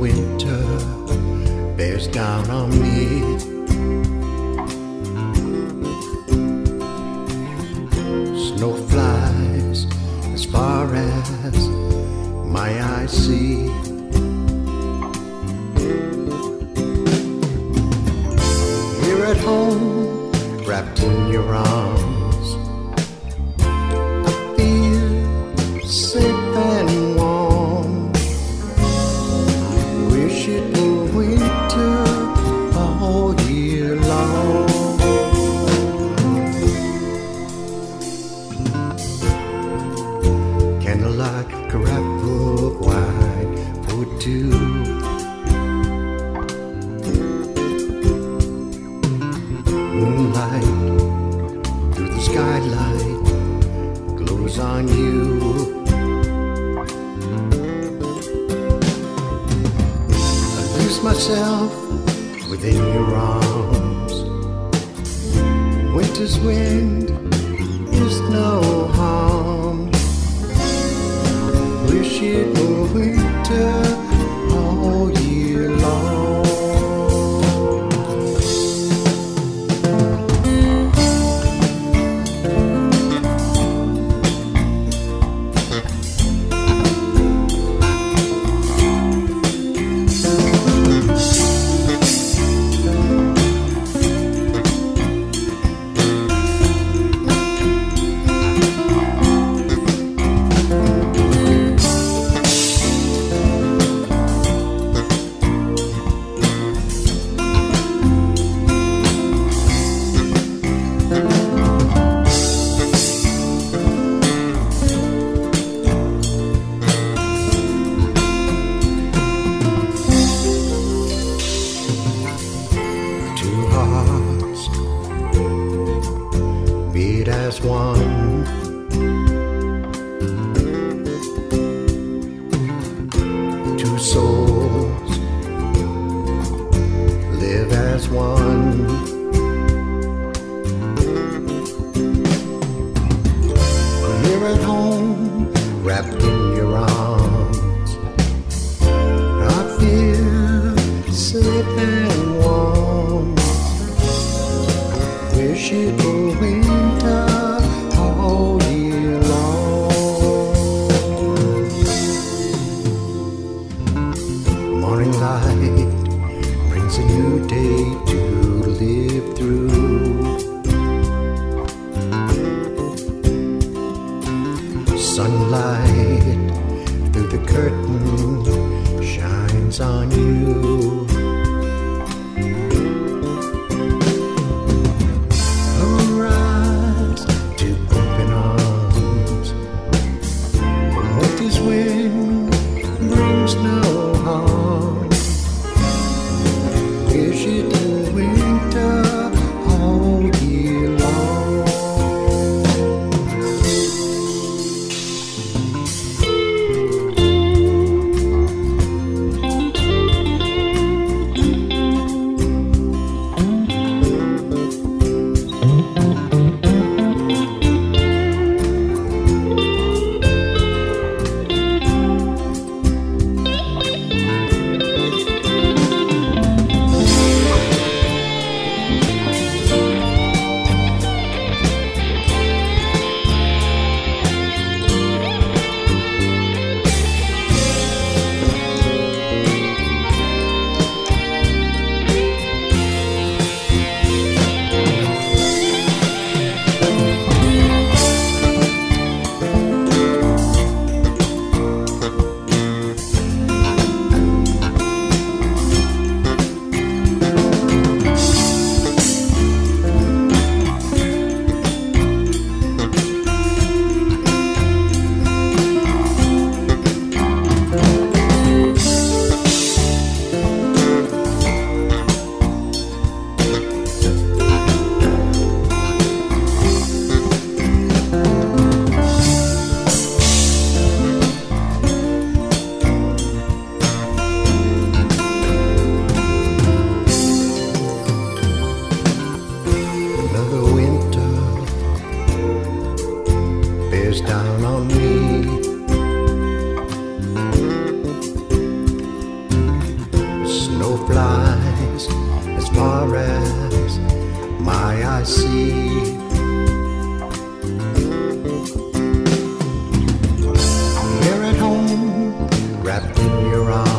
winter bears down on me. Snow flies as far as my eyes see. Here at home, wrapped in your arms, I feel safe and warm. Wish it were winter all year long. Candlelight, scrapbook, wine for two. Moonlight through the skylight glows on you. I lose myself within your arms. Winter's wind is no harm. Wish it were winter all year long. Two hearts beat as one. Two souls live as one. Here at home, wrapped in your arms, I feel safe and warm. Wish it were winter all year long. flies as far as my eyes see. Here at home, wrapped in your arms,